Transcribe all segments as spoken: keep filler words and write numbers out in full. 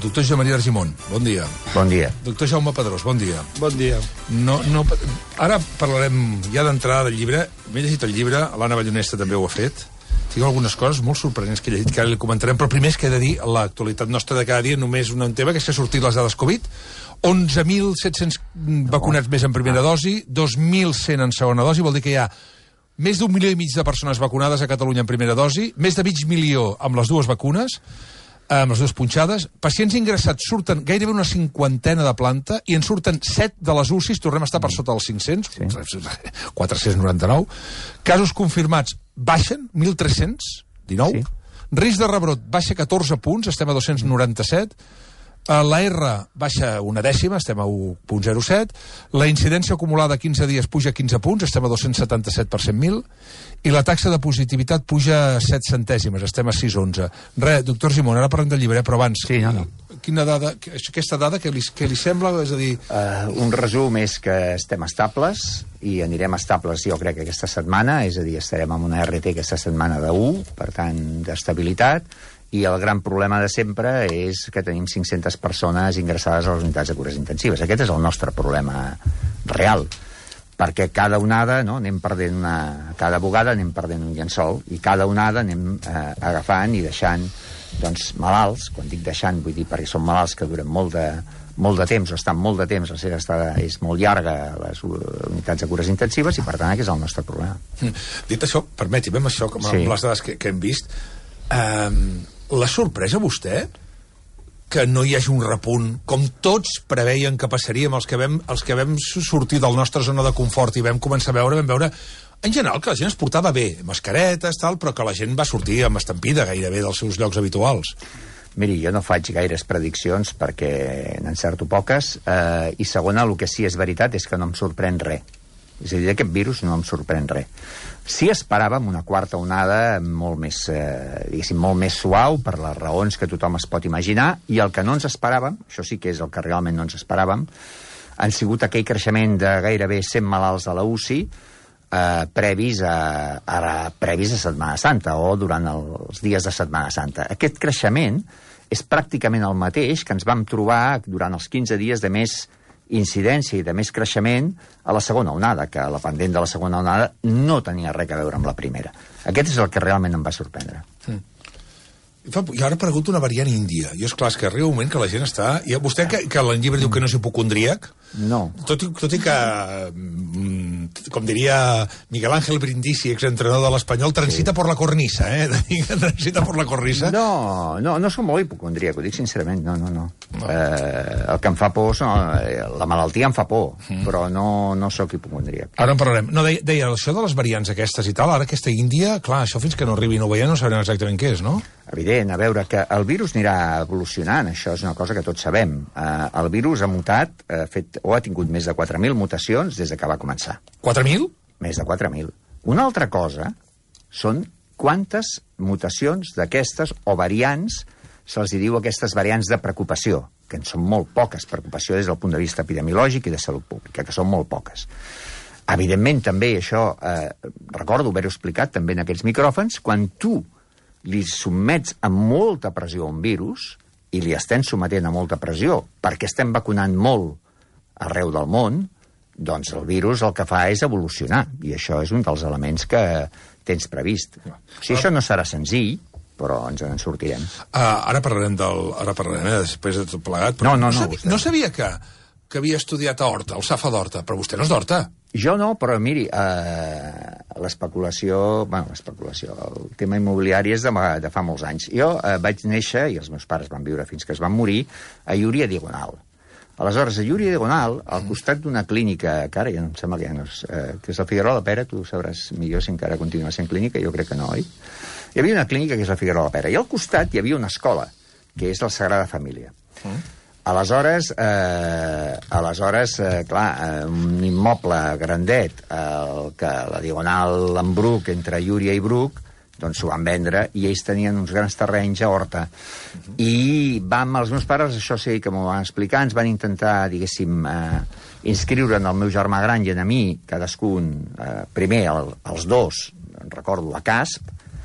Doctor Josep Maria Argimon, bon dia. Bon dia. Doctor Jaume Pedrós, bon dia. Bon dia. No, no, ara parlarem ja d'entrada del llibre. M'he llegit el llibre, l'Anna Ballonesta també ho ha fet. Tinc algunes coses molt sorprenents que he llegit, que ara li comentarem, però primer és que he de dir l'actualitat nostra de cada dia, només un tema, que és que ha sortit les dades Covid. onze mil set-cents vacunats més en primera dosi, dos mil cent en segona dosi, vol dir que hi ha més d'un milió i mig de persones vacunades a Catalunya en primera dosi, més de mig milió amb les dues vacunes, amb les dues punxades. Pacients ingressats surten gairebé una cinquantena de planta i en surten set de les U C Is, tornem a estar per sota dels cinc-cents, sí. quatre-cents noranta-nou. Casos confirmats baixen, mil tres-cents dinou. Sí. Risc de rebrot baixa catorze punts, estem a dos-cents noranta-set. La R baixa una dècima, estem a u coma zero set. La incidència acumulada a quinze dies puja quinze punts, estem a dos-cents setanta-set per cent mil. I la taxa de positivitat puja set centèsimes, estem a sis coma onze. Re, doctor Argimon, ara parlem del llibre, però abans, sí, no, no. Quina dada, aquesta dada, què li, què li sembla? És a dir... Uh, un resum és que estem estables i anirem estables, jo crec, aquesta setmana, és a dir, estarem amb una R T aquesta setmana de u, per tant, d'estabilitat, i el gran problema de sempre és que tenim cinc-centes persones ingressades a les unitats de cures intensives. Aquest és el nostre problema real, perquè cada onada, no, anem perdent una... cada bugada anem perdent un llençol, i cada onada anem eh, agafant i deixant doncs, malalts. Quan dic deixant, vull dir perquè són malalts que duren molt de, molt de temps, o estan molt de temps, la seva estada és molt llarga a les unitats de cures intensives, i per tant aquest és el nostre problema. Dit això, permeti'm, amb això, com amb sí. les dades que, que hem vist, eh, la sorpresa a vostè que no hi hagi un repunt, com tots preveien que passaria amb els que vam, els que vam sortir de la nostra zona de confort i vam començar a veure, vam veure en general que la gent es portava bé, mascaretes, tal, però que la gent va sortir amb estampida gairebé dels seus llocs habituals. Miri, jo no faig gaires prediccions perquè n'encerto poques, eh, i segona, el que sí és veritat és que no em sorprèn res. És a dir, aquest virus no em sorprèn res. Sí esperàvem una quarta onada molt més, eh, diguéssim, molt més suau per les raons que tothom es pot imaginar, i el que no ens esperàvem, això sí que és el que realment no ens esperàvem, han sigut aquell creixement de gairebé cent malalts a la U C I eh, previs, a, a, previs a Setmana Santa o durant els dies de Setmana Santa. Aquest creixement és pràcticament el mateix que ens vam trobar durant els quinze dies de més incidència i de més creixement a la segona onada, que la pendent de la segona onada no tenia res a veure amb la primera. Aquest és el que realment em va sorprendre. Mm. I ara ha aparegut una variant índia. I és clar, és que arriba un moment que la gent està... I vostè, que, que el llibre diu que no és hipocondríac, no. Tot i, tot i que, com diria Miguel Ángel Brindisi, exentrenador de l'Espanyol, transita sí. per la cornisa, eh? Transita per la cornisa. No, no, no som molt hipocondríac, ho dic sincerament, no, no, no. no. Eh, el que em fa por, no, la malaltia em fa por, mm. però no, no sóc hipocondríac. Ara en parlarem. No, deia, deia, això de les variants aquestes i tal, ara aquesta Índia, clar, això fins que no arribi no veient no sabrem exactament què és, no? Evident, a veure, que el virus anirà evolucionant, això és una cosa que tots sabem. Eh, el virus ha mutat, ha fet, o ha tingut més de quatre mil mutacions des de que va començar. quatre mil? Més de quatre mil. Una altra cosa són quantes mutacions d'aquestes o variants se'ls diu aquestes variants de preocupació, que en són molt poques, preocupació des del punt de vista epidemiològic i de salut pública, que són molt poques. Evidentment, també, això, eh, recordo haver-ho explicat també en aquests micròfons, quan tu li sotmets a molta pressió a un virus, i li estem sometent a molta pressió, perquè estem vacunant molt arreu del món, doncs el virus el que fa és evolucionar, i això és un dels elements que tens previst. O sigui, això no serà senzill, però ens en sortirem. Uh, ara parlarem del... Ara parlarem, eh, després de tot plegat. Però no, no, no. No, sabia, no sabia que, que havia estudiat a Horta, el Safa d'Horta, però vostè no és d'Horta. Jo no, però miri, eh, l'especulació, bueno, l'especulació, el tema immobiliari és de, de fa molts anys. Jo eh, vaig néixer, i els meus pares van viure fins que es van morir, a Llúria Diagonal. Aleshores, a Llúria Diagonal, al costat d'una clínica, que ara ja no em sembla que ja no és, eh, que és la Figuerola de Pera, tu sabràs millor si encara continua sent clínica, jo crec que no, oi? Hi havia una clínica que és la Figuerola de Pera, i al costat hi havia una escola, que és la Sagrada Família. Mm. Aleshores, eh, aleshores eh, clar, eh, un immoble grandet, eh, que la Diagonal en Bruc, entre Llúria i Bruc, doncs s'ho van vendre, i ells tenien uns grans terrenys a Horta. Uh-huh. I vam, els meus pares, això sí que m'ho van explicar, ens van intentar, diguéssim, eh, inscriure en el meu germà gran i en a mi, cadascun, eh, primer el, els dos, recordo, a Casp,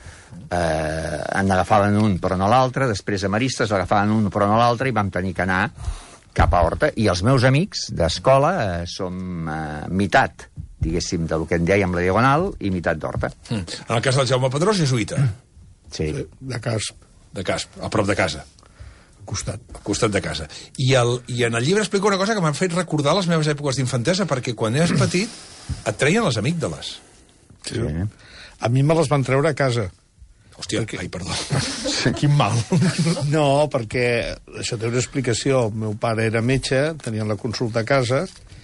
eh, en agafaven un però no l'altre, després a Maristes agafaven un però no l'altre i vam tenir que anar cap a Horta. I els meus amics d'escola eh, som eh, meitat, diguéssim, del que en dèiem la Diagonal i meitat d'Horta. Mm. En el cas del Jaume Pedrós, jesuïta. Sí. De Casp. De Casp, a prop de casa. Al costat. Al costat de casa. I, el, i en el llibre explico una cosa que m'ha fet recordar les meves èpoques d'infantesa, perquè quan eres petit et treien les amígdales. Sí. Sí. A mi me les van treure a casa. Hòstia, perquè... ai, perdó. Quin mal. No, perquè això té una explicació. El meu pare era metge, tenien la consulta a casa,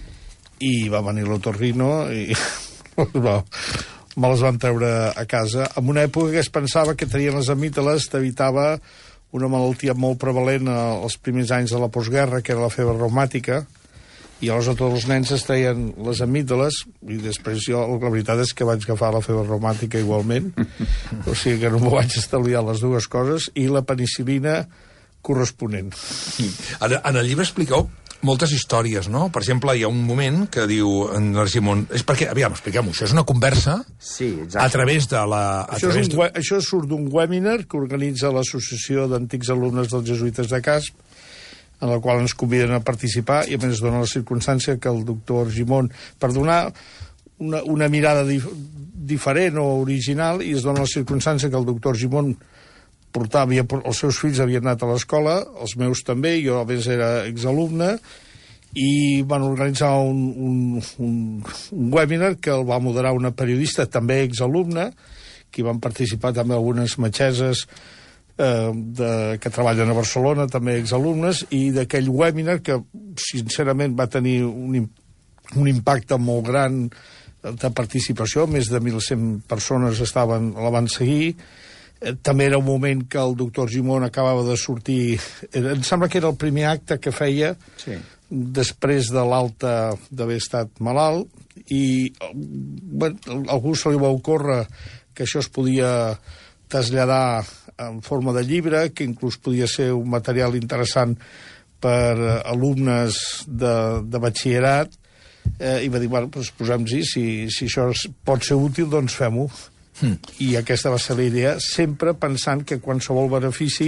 i va venir l'otorrino i no, me les van treure a casa. En una època que es pensava que tenien les amígdales t'evitava una malaltia molt prevalent als primers anys de la postguerra, que era la febre reumàtica, i llavors a tots els nens es treien les amígdales, i després jo, la veritat és que vaig agafar la febre reumàtica igualment, o sigui que no m'ho vaig estalviar les dues coses, i la penicil·lina corresponent. En, en el llibre expliqueu moltes històries, no? Per exemple, hi ha un moment que diu en Argimon... És perquè, aviam, expliquem-ho, això és una conversa sí, a través de la... A això, través és un, de... això surt d'un webinar que organitza l'Associació d'Antics Alumnes dels Jesuïtes de Casp, en el qual ens conviden a participar, i a més es dona la circumstància que el doctor Argimon, per donar una, una mirada dif diferent o original, i es dona la circumstància que el doctor Argimon portava, havia, els seus fills havien anat a l'escola, els meus també, jo a més era exalumne, i van organitzar un, un, un, un webinar que el va moderar una periodista, també exalumna, que hi van participar també algunes metgesses eh, de, que treballen a Barcelona, també exalumnes, i d'aquell webinar que sincerament va tenir un, un impacte molt gran de participació, més de mil cent persones estaven, la van seguir. També era un moment que el doctor Argimon acabava de sortir... Em sembla que era el primer acte que feia sí. després de l'alta d'haver estat malalt, i bueno, a algú se li va ocórrer que això es podia traslladar en forma de llibre, que inclús podia ser un material interessant per alumnes de, de batxillerat, eh, i va dir, bueno, doncs posem-hi, si, si això pot ser útil, doncs fem-ho. Mm. I aquesta va ser la idea, sempre pensant que qualsevol benefici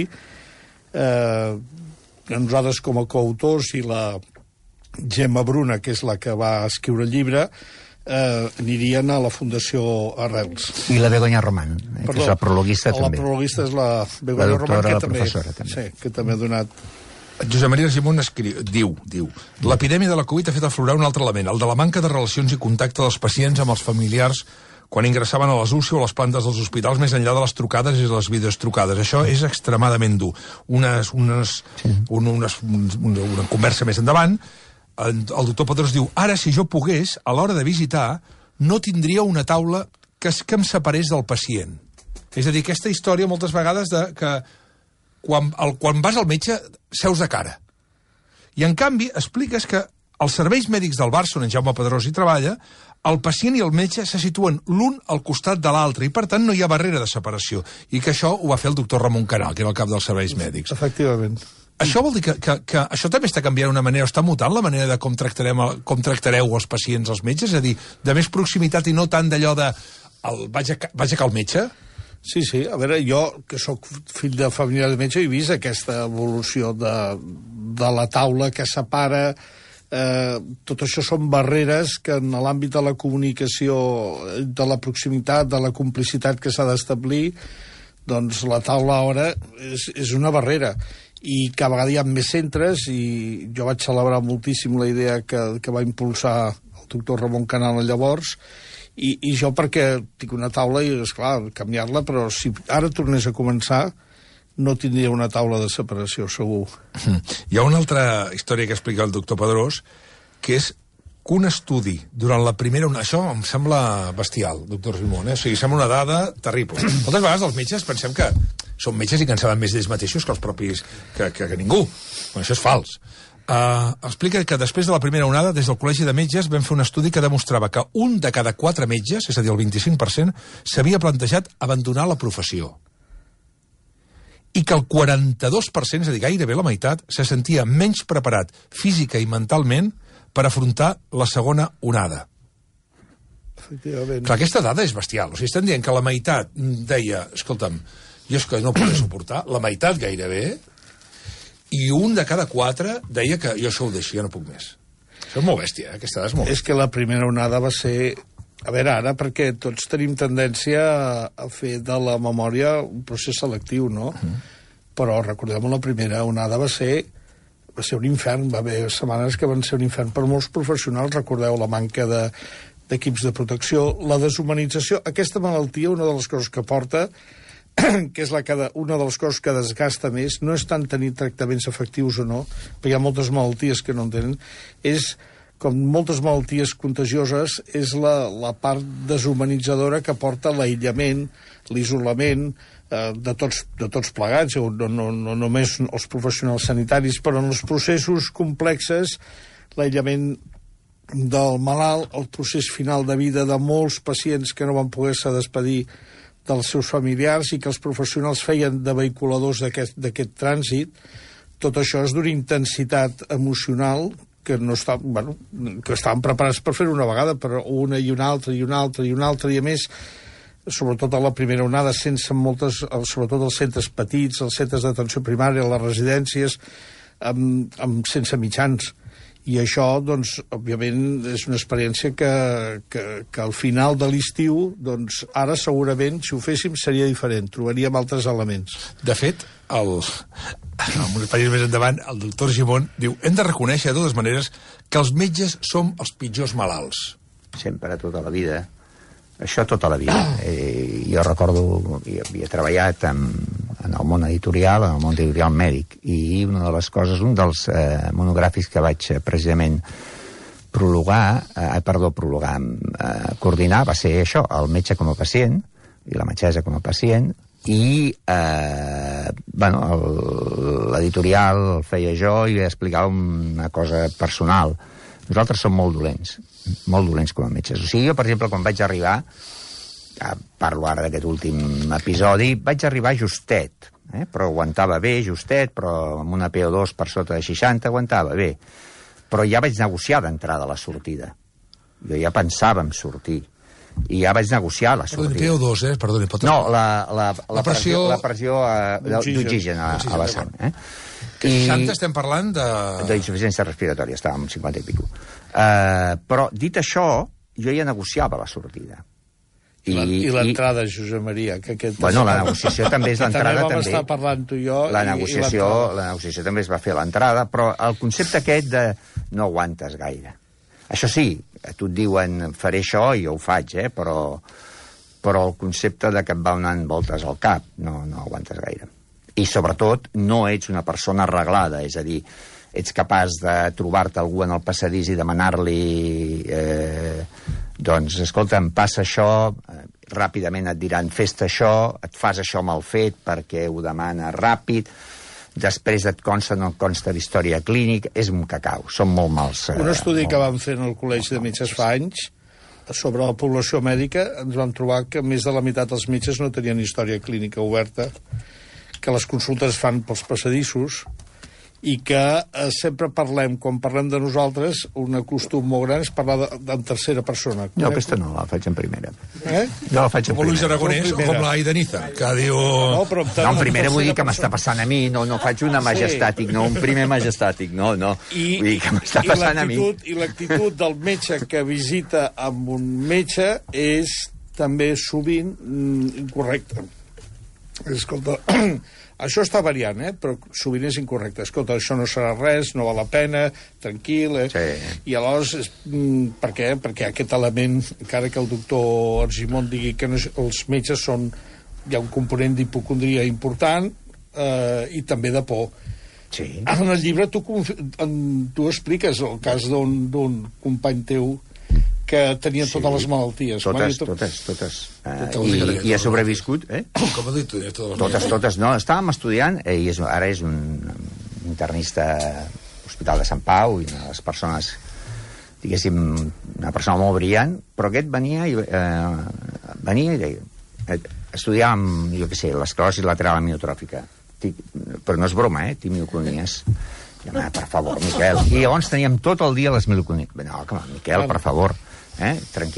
eh, nosaltres com a coautors i la Gemma Bruna, que és la que va escriure el llibre, eh, anirien a la Fundació Arrels. I la Begoña Román, eh, Perdó, que és la prologuista la també. La prologuista és la Begoña la Román, que la també, també. Sí, que també ha donat... Josep Maria Argimon escriu, diu, diu l'epidèmia de la Covid ha fet aflorar un altre element, el de la manca de relacions i contacte dels pacients amb els familiars quan ingressaven a les U C I o a les plantes dels hospitals, més enllà de les trucades i les videostrucades. Això és extremadament dur. Unes, unes, sí. un, unes, una, una conversa més endavant, el, el doctor Pedrós diu, ara, si jo pogués, a l'hora de visitar, no tindria una taula que, que em separés del pacient. És a dir, aquesta història moltes vegades de que quan, el, quan vas al metge seus de cara. I, en canvi, expliques que els serveis mèdics del Barça, on en Jaume Pedrós hi treballa, el pacient i el metge se situen l'un al costat de l'altre i, per tant, no hi ha barrera de separació. I que això ho va fer el doctor Ramon Canal, que era el cap dels serveis mèdics. Efectivament. Això vol dir que, que, que això també està canviant una manera, està mutant la manera de com, tractarem, com tractareu els pacients, els metges? És a dir, de més proximitat i no tant d'allò de el, vaig, a, vaig a cal metge? Sí, sí. A veure, jo, que sóc fill de família de metge, he vist aquesta evolució de, de la taula que separa... Eh, tot això són barreres que en l'àmbit de la comunicació, de la proximitat, de la complicitat que s'ha d'establir, doncs la taula ara és, és una barrera, i cada vegada hi ha més centres, i jo vaig celebrar moltíssim la idea que, que va impulsar el doctor Ramon Canal llavors, i, i jo perquè tinc una taula i, esclar, canviar-la, però si ara tornés a començar no tindria una taula de separació, segur. Hi ha una altra història que explica el doctor Pedrós, que és que un estudi durant la primera... Això em sembla bestial, doctor Argimon, eh? O sigui, sembla una dada terrible. Moltes vegades els metges pensem que són metges i que en saben més d'ells mateixos que els propis... que, que, que ningú. Bueno, això és fals. Uh, explica que després de la primera onada, des del Col·legi de Metges, vam fer un estudi que demostrava que un de cada quatre metges, és a dir, el vint-i-cinc per cent, s'havia plantejat abandonar la professió. I que el quaranta-dos per cent, és a dir, gairebé la meitat, se sentia menys preparat física i mentalment per afrontar la segona onada. Efectivament. Clar, aquesta dada és bestial. O sigui, estan dient que la meitat deia, escolta'm, jo és que no ho podia suportar, la meitat gairebé, i un de cada quatre deia que jo això ho deixo, ja no puc més. Això és molt bèstia, eh? Aquesta dada és molt bèstia. És que la primera onada va ser... A veure, ara, perquè tots tenim tendència a fer de la memòria un procés selectiu, no? Mm. Però, recordem, la primera onada va ser va ser un infern. Va haver setmanes que van ser un infern per molts professionals. Recordeu la manca de, d'equips de protecció, la deshumanització. Aquesta malaltia, una de les coses que porta, que és la que de, una de les coses que desgasta més, no és tant tenir tractaments efectius o no, perquè hi ha moltes malalties que no en tenen, és... com moltes malalties contagioses, és la, la part deshumanitzadora que porta l'aïllament, l'isolament eh, de, tots, de tots plegats, no, no, no només els professionals sanitaris, però en els processos complexes, l'aïllament del malalt, el procés final de vida de molts pacients que no van poder-se despedir dels seus familiars i que els professionals feien de vehiculadors d'aquest trànsit, tot això és d'una intensitat emocional que no està, bueno, que estaven preparats per fer-ho una vegada, però una i una altra i una altra i una altra, i a més, sobretot a la primera onada, sense moltes, sobretot els centres petits, els centres d'atenció primària, les residències, amb, amb, sense mitjans. I això, doncs, òbviament, és una experiència que, que, que al final de l'estiu, doncs, ara segurament, si ho féssim, seria diferent. Trobaríem altres elements. De fet, el, uns països més endavant, el doctor Gimón diu: hem de reconèixer, de totes maneres, que els metges som els pitjors malalts. Sempre, tota la vida. Això tota la vida. Eh, jo recordo, jo havia treballat en, en el món editorial, en el món editorial mèdic, i una de les coses, un dels eh, monogràfics que vaig eh, precisament prologar, eh, perdó, prologar, eh, coordinar, va ser això, el metge com a pacient, i la metgessa com a pacient, i eh, bueno, l'editorial el feia jo i explicava una cosa personal. Nosaltres som molt dolents, molt dolents com a metges. O sigui, jo, per exemple, quan vaig arribar, parlo ara d'aquest últim episodi, vaig arribar justet, eh? Però aguantava bé, justet, però amb una P O dos per sota de seixanta aguantava bé. Però ja vaig negociar d'entrada la sortida. Jo ja pensava en sortir. I ja vaig negociar la sortida. Perdoni, P O dos, eh? Perdoni, pot... No, la, la, la, la pressió, la pressió uh, d'oxigen a, a la sang. Eh? Que seixanta estem parlant de... D'insuficiència respiratòria, estàvem amb cinquanta i pico. Uh, però, dit això, jo ja negociava la sortida. I, I l'entrada, Josep Maria, que aquest... Bueno, la negociació també és l'entrada, també. També vam estar parlant tu i jo. La negociació, la negociació també es va fer l'entrada, però el concepte aquest de no aguantes gaire. Això sí, a tu et diuen faré això i jo ho faig, eh? però, però el concepte de que et va donant voltes al cap no, no aguantes gaire. I sobretot no ets una persona arreglada, és a dir, ets capaç de trobar-te algú en el passadís i demanar-li eh, doncs, escolta, em passa això, eh, ràpidament et diran fes-te això, et fas això mal fet perquè ho demana ràpid, després et consta, no et consta d'història clínica, és un cacau, són molt mals. Eh, un estudi molt... que vam fer en el Col·legi de Metges fa anys, sobre la població mèdica, ens vam trobar que més de la meitat dels metges no tenien història clínica oberta, que les consultes fan pels passadissos, i que eh, sempre parlem, quan parlem de nosaltres, un costum molt gran és parlar de, de, en tercera persona. No, aquesta no, la faig en primera. Eh? Jo la faig en com primera. Luis Aragonès o com l'Aida Niza, que diu... No, però no, en primera vull dir que m'està passant a mi, no, no faig una majestàtic, no, un primer majestàtic, no, no. I, vull dir que m'està passant a mi. I l'actitud del metge que visita amb un metge és també sovint mm, incorrecta. Escolta... Això està variant, eh? Però sovint és incorrecte. Escolta, això no serà res, no val la pena, tranquil... Eh? Sí. I aleshores, mm, per què? Perquè aquest element, encara que el doctor Argimon digui que no, els metges són... Hi ha un component d'hipocondria important eh, i també de por. Sí. En el llibre tu, tu expliques el cas d'un company teu que tenia sí, totes les malalties. Totes, tot... totes, totes. Uh, I, I ha sobreviscut, eh? Com ha dit? Totes, totes, totes. No, estàvem estudiant, eh, i és, ara és un internista Hospital de Sant Pau, i una de les persones, diguéssim, una persona molt brillant, però aquest venia i, eh, venia i deia, eh, estudiàvem, jo què sé, l'esclerosi lateral amiotròfica, però no és broma, eh? Tinc mioclonies. Ah, per favor, Miquel. I llavors teníem tot el dia les mioclonies. No, com, Miquel, per favor, eh? Tranquil.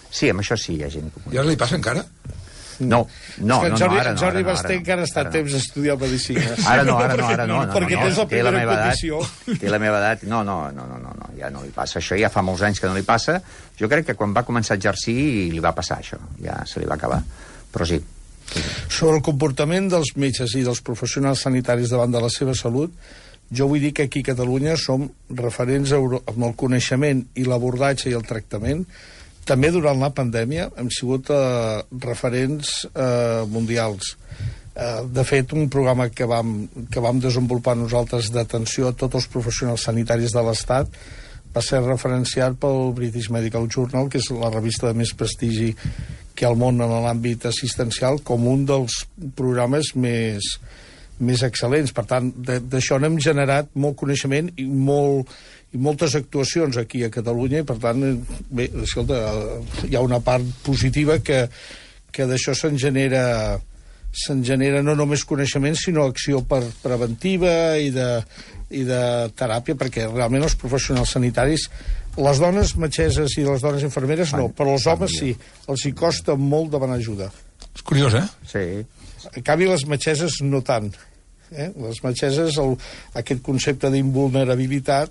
Sí, amb això sí, hi ha gent que... I ara li passa encara? No, no, És que no, Jordi, no, ara no. Jordi ara no, Basté ara no, encara està a ara temps d'estudiar medicina. Ara no, ara no, ara no. no perquè no, tens la té la primera meva condició. edat, té la meva edat. No, no, no, no, no, no, ja no li passa. Això ja fa molts anys que no li passa. Jo crec que quan va començar a exercir li va passar això. Ja se li va acabar. Però sí. Sobre el comportament dels metges i dels professionals sanitaris davant de la seva salut, jo vull dir que aquí a Catalunya som referents amb el coneixement i l'abordatge i el tractament. També durant la pandèmia hem sigut eh, referents eh, mundials. Eh, de fet, un programa que vam, que vam desenvolupar nosaltres d'atenció a tots els professionals sanitaris de l'Estat va ser referenciat pel British Medical Journal, que és la revista de més prestigi que hi ha al món en l'àmbit assistencial, com un dels programes més, més excel·lents. Per tant, d'això n'hem generat molt coneixement i molt... i moltes actuacions aquí a Catalunya, i per tant, bé, escolta, hi ha una part positiva que, que d'això se'n genera se'n genera no només coneixement, sinó acció per preventiva i de, i de teràpia, perquè realment els professionals sanitaris, les dones metgesses i les dones infermeres no, però els homes sí, els hi costa molt demanar ajuda. És curiós, eh? Sí. En canvi, les metgesses no tant. Eh? Les metgesses, el, aquest concepte d'invulnerabilitat,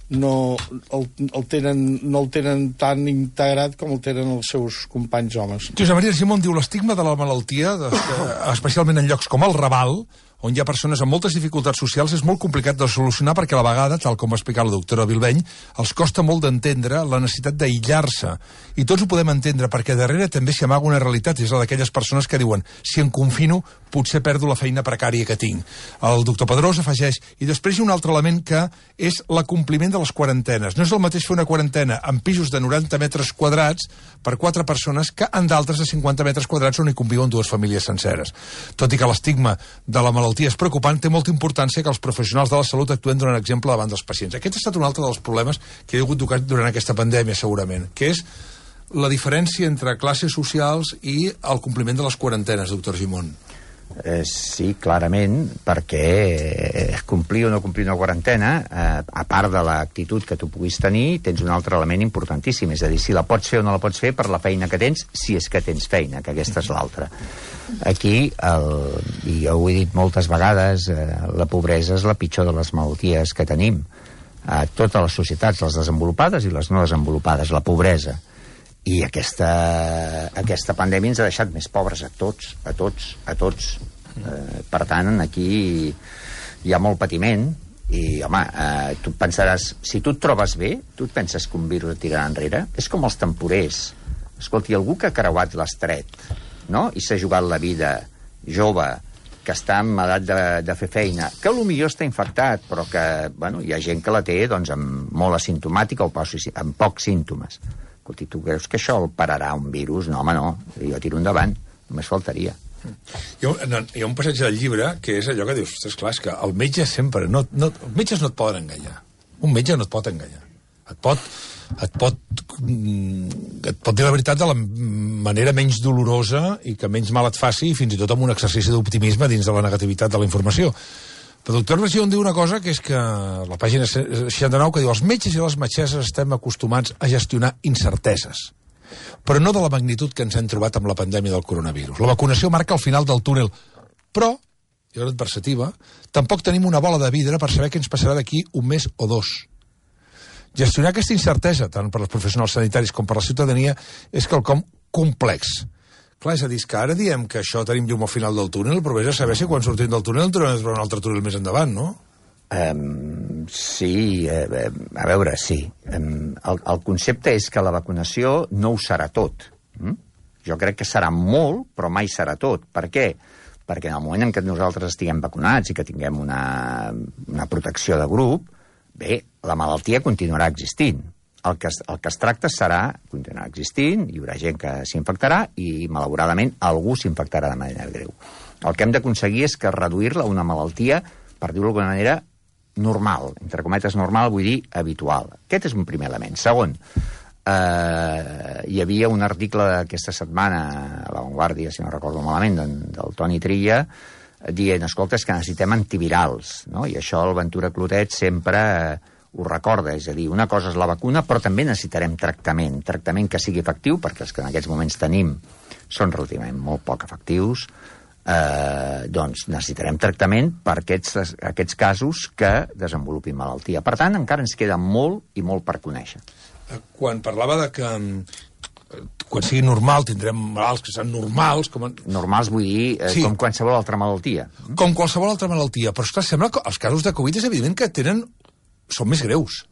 no el, el tenen, no el tenen tan integrat com el tenen els seus companys homes. Josep Maria Argimon diu l'estigma de la malaltia, de, especialment en llocs com el Raval, on hi ha persones amb moltes dificultats socials, és molt complicat de solucionar perquè a la vegada, tal com va explicar la doctora Bilbeny, els costa molt d'entendre la necessitat d'aïllar-se. I tots ho podem entendre, perquè darrere també s'hi amaga una realitat, és la d'aquelles persones que diuen si em confino, potser perdo la feina precària que tinc. El doctor Pedrós afegeix, i després hi ha un altre element que és l'acompliment de les quarantenes. No és el mateix fer una quarantena en pisos de noranta metres quadrats per quatre persones que en d'altres de cinquanta metres quadrats on hi conviuen dues famílies senceres. Tot i que l'estigma de la malaltia és preocupant, té molta importància que els professionals de la salut actuen donant exemple davant dels pacients. Aquest ha estat un altre dels problemes que hi ha hagut durant aquesta pandèmia, segurament, que és la diferència entre classes socials i el compliment de les quarantenes, doctor Argimon. Eh, sí, clarament, perquè complir o no complir una quarantena, eh, a part de l'actitud que tu puguis tenir, tens un altre element importantíssim, és a dir, si la pots fer o no la pots fer per la feina que tens, si és que tens feina, que aquesta és l'altra. Aquí, el, i jo ho he dit moltes vegades, eh, la pobresa és la pitjor de les malalties que tenim. A totes les societats, les desenvolupades i les no desenvolupades, la pobresa. I aquesta, aquesta pandèmia ens ha deixat més pobres a tots, a tots, a tots. Eh, per tant, aquí hi ha molt patiment i, home, eh, tu pensaràs, si tu et trobes bé, tu et penses que un virus et tirarà enrere? És com els temporers. Escolti, algú que ha creuat l'estret, no?, i s'ha jugat la vida jove, que està en edat de, de fer feina, que potser està infectat, però que, bueno, hi ha gent que la té, doncs, amb molt asimptomàtica o amb pocs símptomes. Escolti, tu creus que això el pararà un virus? No, home, no. Jo tiro endavant. Només faltaria. Hi ha, un, hi ha un passatge del llibre que és allò que dius, ostres, clar, és que el metge sempre... No, no, els metges no et poden enganyar. Un metge no et pot enganyar. Et pot, et pot, et pot dir la veritat de la manera menys dolorosa i que menys mal et faci, i fins i tot amb un exercici d'optimisme dins de la negativitat de la informació. El doctor Argimon diu una cosa, que és que la pàgina seixanta-nou, que diu els metges i les metgesses estem acostumats a gestionar incerteses, però no de la magnitud que ens hem trobat amb la pandèmia del coronavirus. La vacunació marca el final del túnel, però, i una adversativa, tampoc tenim una bola de vidre per saber què ens passarà d'aquí un mes o dos. Gestionar aquesta incertesa, tant per als professionals sanitaris com per la ciutadania, és quelcom complex. Clar, és a dir, que ara diem que això tenim llum al final del túnel, però vés a saber si quan sortim del túnel en trobem un altre túnel més endavant, no? Um, sí, eh, a veure, sí. Um, el, el concepte és que la vacunació no ho serà tot. Mm? Jo crec que serà molt, però mai serà tot. Per què? Perquè en el moment en què nosaltres estiguem vacunats i que tinguem una, una protecció de grup, bé, la malaltia continuarà existint. El que, es, el que es tracta serà, continuarà existint, hi haurà gent que s'infectarà i, malauradament, algú s'infectarà de manera greu. El que hem d'aconseguir és que reduir-la a una malaltia, per dir-ho d'alguna manera, normal, entre cometes normal, vull dir habitual. Aquest és un primer element. Segon, eh, hi havia un article d'aquesta setmana a La Vanguardia, si no recordo malament, del, del Toni Trilla, dient, escolta, és que necessitem antivirals, no? I això el Ventura Clotet sempre ho recorda, és a dir, una cosa és la vacuna, però també necessitarem tractament, tractament que sigui efectiu, perquè els que en aquests moments tenim són relativament molt poc efectius, eh, doncs necessitarem tractament per aquests, aquests casos que desenvolupin malaltia. Per tant, encara ens queda molt i molt per conèixer. Quan parlava de que quan sigui normal tindrem malalts que seran normals... Com en... Normals vull dir eh, sí. com qualsevol altra malaltia. Com qualsevol altra malaltia. Però, esclar, sembla que els casos de Covid és evident que tenen... són més greus.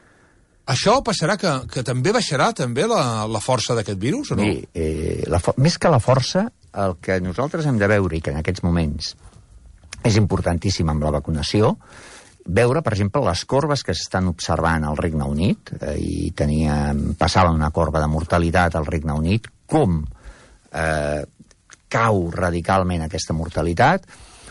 Això passarà que, que també baixarà també la, la força d'aquest virus, o no? Miri, eh, la més que la força, el que nosaltres hem de veure, i que en aquests moments és importantíssim amb la vacunació, veure, per exemple, les corbes que s'estan observant al Regne Unit, eh, i tenia, passava una corba de mortalitat al Regne Unit, com eh, cau radicalment aquesta mortalitat.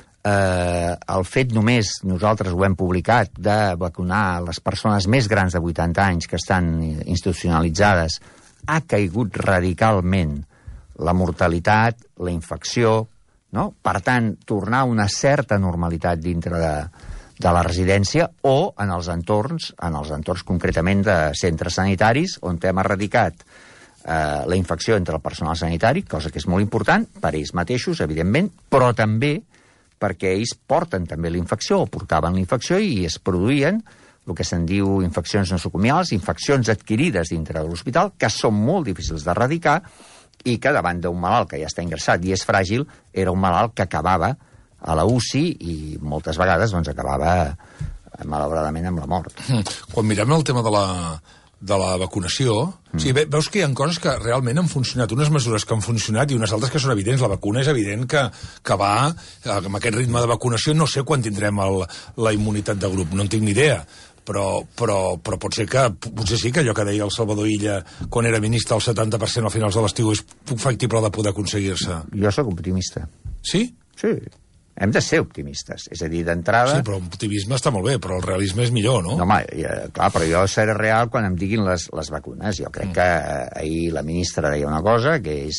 Eh, el fet només, nosaltres ho hem publicat, de vacunar les persones més grans de vuitanta anys que estan institucionalitzades, ha caigut radicalment la mortalitat, la infecció, no? Per tant, tornar a una certa normalitat dintre de de la residència o en els entorns, en els entorns concretament de centres sanitaris, on hem erradicat eh, la infecció entre el personal sanitari, cosa que és molt important per ells mateixos, evidentment, però també perquè ells porten també la infecció, o portaven la infecció i es produïen el que se'n diu infeccions nosocomials, infeccions adquirides dintre de l'hospital, que són molt difícils d'erradicar i que davant d'un malalt que ja està ingressat i és fràgil, era un malalt que acabava a la U C I i moltes vegades doncs, acabava malauradament amb la mort. Quan mirem el tema de la, de la vacunació, mm. sí, ve, veus que hi ha coses que realment han funcionat, unes mesures que han funcionat i unes altres que són evidents. La vacuna és evident que, que va amb aquest ritme de vacunació. No sé quan tindrem el, la immunitat de grup, no en tinc ni idea. Però, però, però pot ser que, potser sí que allò que deia el Salvador Illa quan era ministre, el setanta per cent al finals de l'estiu és factible de poder aconseguir-se. Jo sóc optimista. Sí? Sí. Hem de ser optimistes. És a dir, d'entrada... Sí, però l'optimisme està molt bé, però el realisme és millor, no? No, home, ja, clar, però jo seré real quan em diguin les, les vacunes. Jo crec mm. que eh, ahir la ministra deia una cosa, que és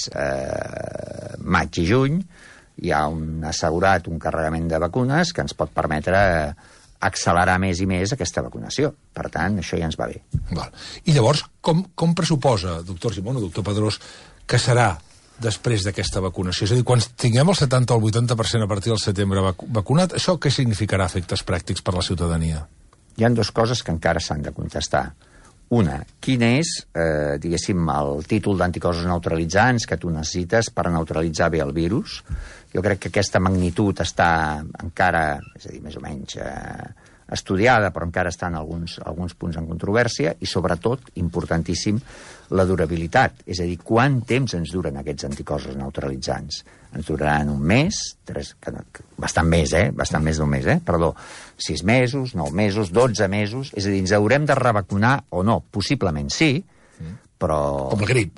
eh, maig i juny, hi ha un assegurat, un carregament de vacunes que ens pot permetre accelerar més i més aquesta vacunació. Per tant, això ja ens va bé. Val. I llavors, com, com pressuposa, doctor Simón o doctor Pedrós, que serà després d'aquesta vacunació? És a dir, quan tinguem el setanta o el vuitanta per cent a partir del setembre vac vacunat, això què significarà efectes pràctics per la ciutadania? Hi ha dues coses que encara s'han de contestar. Una, quin és, eh, diguéssim, el títol d'anticossos neutralitzants que tu necessites per neutralitzar bé el virus? Jo crec que aquesta magnitud està encara, és a dir, més o menys eh, estudiada, però encara estan alguns, alguns punts en controvèrsia, i sobretot, importantíssim, la durabilitat. És a dir, quant temps ens duren aquests anticossos neutralitzants? Ens duraran un mes, tres, bastant més, eh? Bastant més d'un mes, eh? Perdó, sis mesos, nou mesos, dotze mesos, és a dir, ens haurem de revacunar o no? Possiblement sí, però... Com la grip.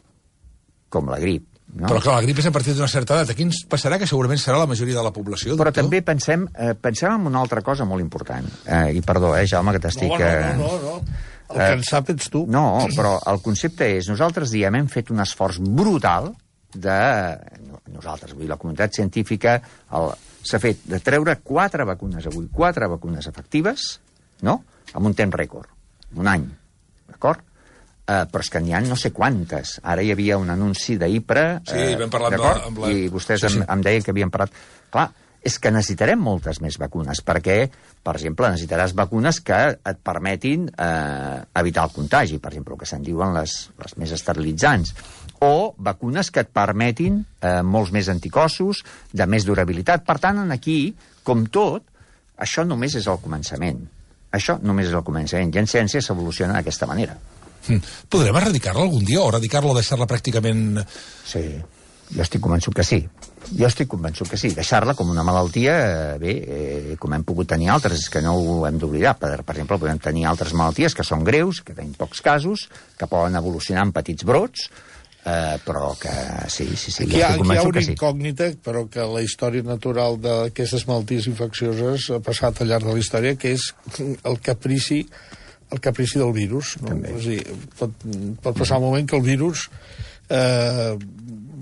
Com la grip. No? Però clar, la grip és a partir d'una certa edat. Aquí ens passarà que segurament serà la majoria de la població, doctor? Però també pensem, eh, pensem en una altra cosa molt important. Eh, I perdó, eh, Jaume, que t'estic... No, no, no, no, no. El que en sap ets tu. No, però el concepte és, nosaltres diem, hem fet un esforç brutal de... Nosaltres, vull dir, la comunitat científica s'ha fet de treure quatre vacunes avui, quatre vacunes efectives, no?, amb un temps rècord, un any, d'acord? Uh, però és que n'hi ha no sé quantes. Ara hi havia un anunci d'Ipra, sí, uh, vam parlar amb la, amb la... i vostès sí, sí. Em, em deien que havien parlat... Clar, és que necessitarem moltes més vacunes, perquè, per exemple, necessitaràs vacunes que et permetin eh, evitar el contagi, per exemple, el que se'n diuen les, les més esterilitzants, o vacunes que et permetin eh, molts més anticossos, de més durabilitat. Per tant, aquí, com tot, això només és el començament. Això només és el començament. I en ciència s'evoluciona d'aquesta manera. Podrem erradicar-la algun dia o erradicar-la o deixar-la pràcticament... Sí, jo estic convençut que sí. Jo estic convençut que sí. Deixar-la com una malaltia, bé, eh, com hem pogut tenir altres, és que no ho hem d'oblidar. Per, per exemple, podem tenir altres malalties que són greus, que tenim pocs casos, que poden evolucionar en petits brots, eh, però que sí, sí, sí. Aquí hi ha, aquí hi ha una sí. incògnita, però que la història natural d'aquestes malalties infeccioses ha passat al llarg de la història, que és el caprici el caprici del virus. No? És dir, pot, pot passar un moment que el virus eh,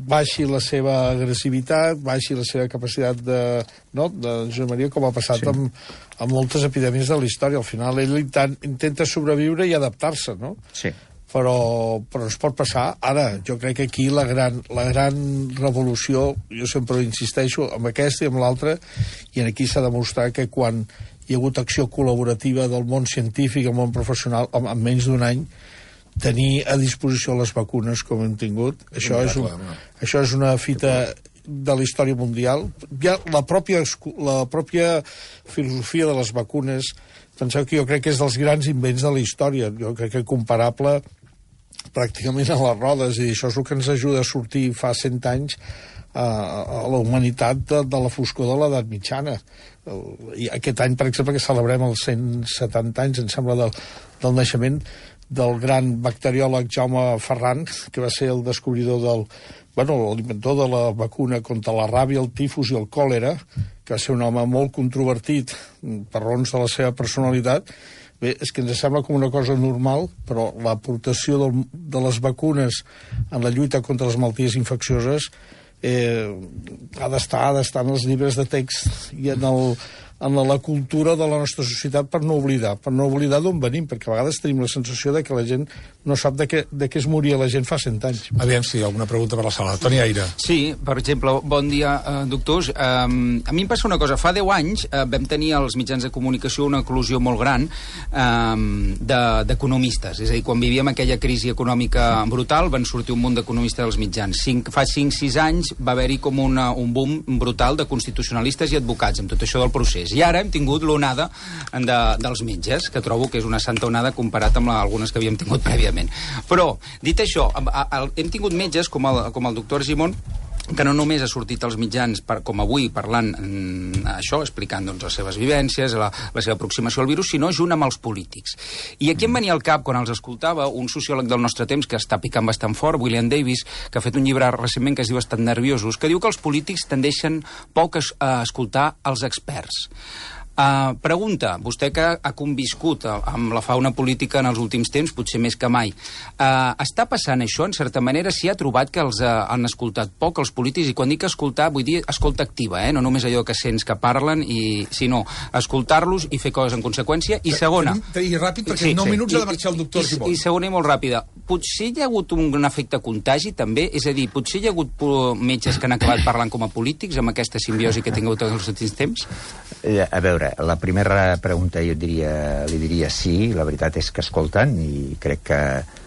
baixi la seva agressivitat, baixi la seva capacitat de... No? de Josep Maria, com ha passat sí. amb, amb moltes epidèmies de la història. Al final ell intenta sobreviure i adaptar-se, no? Sí. Però, però es pot passar. Ara, jo crec que aquí la gran, la gran revolució, jo sempre insisteixo, amb aquesta i amb l'altra, i aquí s'ha demostrat que quan hi ha hagut acció col·laborativa del món científic, el món professional, en, en menys d'un any, tenir a disposició les vacunes com hem tingut, això és, un, això és una fita de la història mundial. Ja la pròpia, la pròpia filosofia de les vacunes, penseu que jo crec que és dels grans invents de la història, jo crec que comparable pràcticament a les rodes, i això és el que ens ajuda a sortir fa cent anys a, a la humanitat de, de la foscor de l'edat mitjana. I aquest any, per exemple, que celebrem els cent setanta anys, em sembla, del, del naixement del gran bacteriòleg Jaume Ferran, que va ser el descobridor del... Bueno, l'inventor de la vacuna contra la ràbia, el tifus i el còlera, que va ser un home molt controvertit per raons de la seva personalitat. Bé, és que ens sembla com una cosa normal, però l'aportació del, de les vacunes en la lluita contra les malalties infeccioses eh, ha d'estar ha d'estar en els llibres de text i en, el, en la cultura de la nostra societat, per no oblidar, per no oblidar d'on venim, perquè a vegades tenim la sensació de que la gent no sap de què, de què es moria la gent fa cent anys. Aviam si hi ha alguna pregunta per la sala. Toni Aire. Sí, per exemple, bon dia, eh, doctors. Eh, a mi em passa una cosa. Fa deu anys eh, vam tenir als mitjans de comunicació una eclosió molt gran eh, d'economistes. És a dir, quan vivíem aquella crisi econòmica brutal, van sortir un munt d'economistes dels mitjans. Cinc, fa cinc sis anys va haver-hi com una, un boom brutal de constitucionalistes i advocats amb tot això del procés. I ara hem tingut l'onada de, dels metges, que trobo que és una santa onada comparat amb la, algunes que havíem tingut prèviament. Però, dit això, hem tingut metges com el, com el doctor Argimon, que no només ha sortit als mitjans, per, com avui, parlant mm, això, explicant doncs, les seves vivències, la, la seva aproximació al virus, sinó junt amb els polítics. I aquí em venia al cap, quan els escoltava, un sociòleg del nostre temps que està picant bastant fort, William Davis, que ha fet un llibre recentment que es diu Estan nerviosos, que diu que els polítics tendeixen poc a escoltar els experts. Uh, pregunta, vostè que ha conviscut amb la fauna política en els últims temps, potser més que mai, uh, està passant això, en certa manera, si ha trobat que els uh, han escoltat poc, els polítics, i quan dic escoltar, vull dir escolta activa, eh? No només allò que sents que parlen, i, sinó escoltar-los i fer coses en conseqüència. I segona... I ràpid, perquè sí, en nou sí. minuts ha de marxar el doctor Simón. I, i segona i molt ràpida, potser hi ha hagut un efecte contagi, també? És a dir, potser hi ha hagut metges que han acabat parlant com a polítics amb aquesta simbiosi que ha tingut en els últims temps? A veure, la primera pregunta jo diria, li diria sí, la veritat és que escolten, i crec que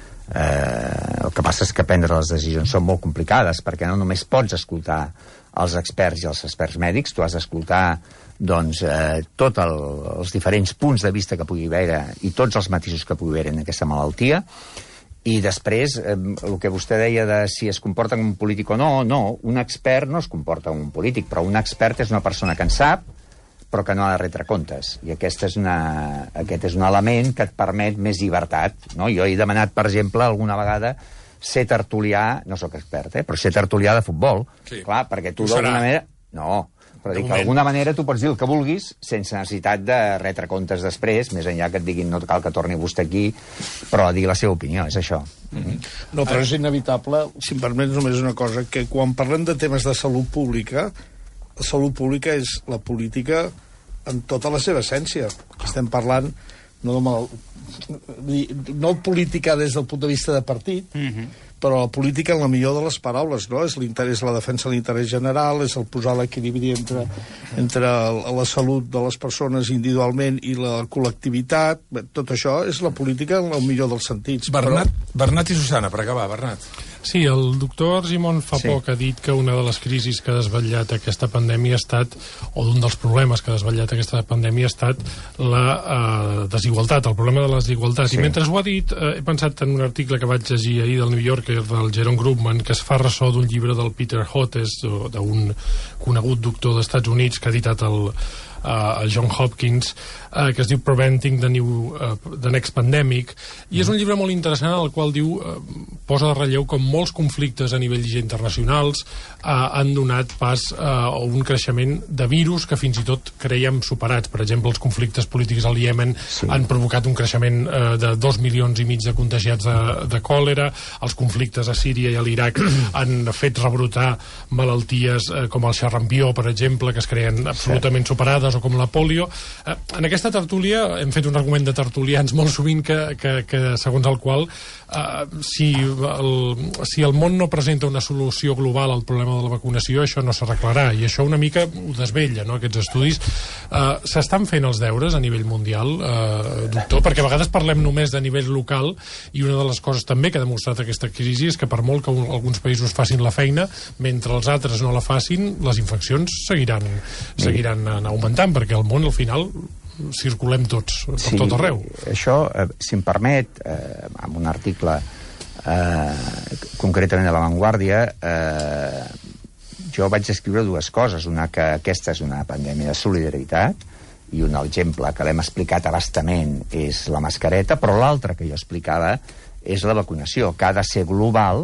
eh, el que passa és que prendre les decisions són molt complicades, perquè no només pots escoltar els experts i els experts mèdics, tu has d'escoltar doncs, eh, tots el, els diferents punts de vista que pugui haver i tots els matisos que pugui haver en aquesta malaltia. I després, eh, el que vostè deia de si es comporta com un polític o no, no, un expert no es comporta com un polític, però un expert és una persona que en sap, però que no ha de retre comptes. I aquest és, una, aquest és un element que et permet més llibertat. No? Jo he demanat, per exemple, alguna vegada ser tertulià, no sóc expert, eh, però ser tertulià de futbol. Sí. Clar, perquè tu d'alguna manera... No, però dic que d'alguna manera tu pots dir el que vulguis sense necessitat de retre comptes després, més enllà que et diguin no cal que torni vostè aquí, però a dir la seva opinió, és això. Mm-hmm. No, però és inevitable, si em permets només una cosa, que quan parlem de temes de salut pública, la salut pública és la política en tota la seva essència. Estem parlant no, mal, no política des del punt de vista de partit, mm-hmm. però la política en la millor de les paraules, no? És l'interès, la defensa de l'interès general, és el posar l'equilibri entre, entre la salut de les persones individualment i la col·lectivitat. Tot això és la política en el millor dels sentits. Bernat, però... Bernat i Susana, per acabar, Bernat. Sí, el doctor Argimon fa sí. poc ha dit que una de les crisis que ha desvetllat aquesta pandèmia ha estat, o d'un dels problemes que ha desvetllat aquesta pandèmia ha estat la uh, desigualtat, el problema de la desigualtat. Sí. I mentre ho ha dit, uh, he pensat en un article que vaig llegir ahir del New Yorker, del Jerome Grubman, que es fa ressò d'un llibre del Peter Hotez, d'un conegut doctor d'Estats Units que ha editat el, uh, John Hopkins, uh, que es diu Preventing the, New, uh, the Next Pandemic, i és un llibre molt interessant en el qual diu, uh, posa de relleu com molts conflictes a nivells internacionals uh, han donat pas uh, a un creixement de virus que fins i tot creiem superats. Per exemple, els conflictes polítics al Iemen sí. han provocat un creixement uh, de dos milions i mig de contagiats de, de còlera, els conflictes a Síria i a l'Iraq han fet rebrotar malalties eh, com el xarrampió, per exemple, que es creien absolutament sí. superades, o com la polio. Eh, en aquesta tertúlia hem fet un argument de tertulians molt sovint que, que, que segons el qual eh, si, el, si el món no presenta una solució global al problema de la vacunació, això no s'arreglarà, i això una mica ho desvetlla, no?, aquests estudis. Eh, s'estan fent els deures a nivell mundial, eh, doctor? Perquè a vegades parlem només de nivell local, i una de les coses també que ha demostrat aquesta crisi és que per molt que un, alguns països facin la feina, mentre els altres no la facin, les infeccions seguiran, seguiran augmentant, perquè al món al final circulem tots, per sí, tot arreu. Això, eh, si em permet, eh, amb un article eh, concretament de La Vanguardia, eh, jo vaig escriure dues coses. Una, que aquesta és una pandèmia de solidaritat, i un exemple que l'hem explicat a bastament és la mascareta, però l'altre que jo explicava és la vacunació, que ha de ser global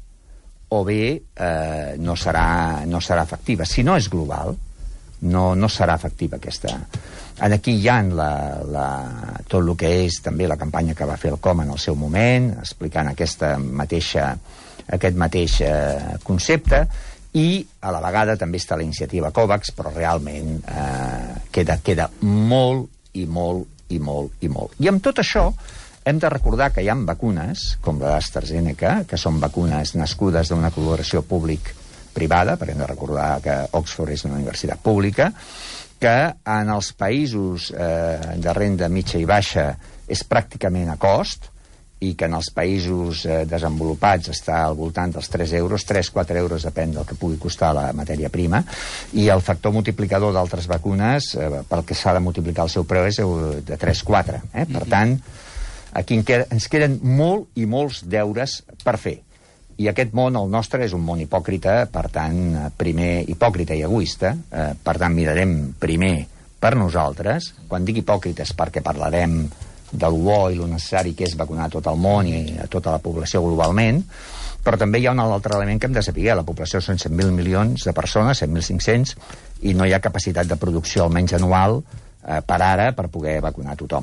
o bé eh, no, serà, no serà efectiva. Si no és global, no, no serà efectiva aquesta. Aquí hi ha la, la, tot el que és també la campanya que va fer el Com en el seu moment, explicant aquesta mateixa, aquest mateix eh, concepte, i a la vegada també està la iniciativa COVAX, però realment eh, queda, queda molt i molt i molt i molt. I amb tot això hem de recordar que hi ha vacunes, com la d'AstraZeneca, que són vacunes nascudes d'una col·laboració públic-privada, perquè hem de recordar que Oxford és una universitat pública, que en els països eh, de renda mitja i baixa és pràcticament a cost, i que en els països eh, desenvolupats està al voltant dels tres euros, tres quatre euros, depèn del que pugui costar la matèria prima, i el factor multiplicador d'altres vacunes, eh, pel que s'ha de multiplicar el seu preu, és de tres quatre. Eh? Per tant, aquí ens queden molt i molts deures per fer. I aquest món, el nostre, és un món hipòcrita, per tant, primer hipòcrita i egoista, eh, per tant, mirarem primer per nosaltres. Quan dic hipòcrites, perquè parlarem del bo i lo necessari que és vacunar tot el món i a tota la població globalment, però també hi ha un altre element que hem de saber. La població són set mil milions de persones, set mil cinc-cents, i no hi ha capacitat de producció almenys anual eh, per ara per poder vacunar tothom.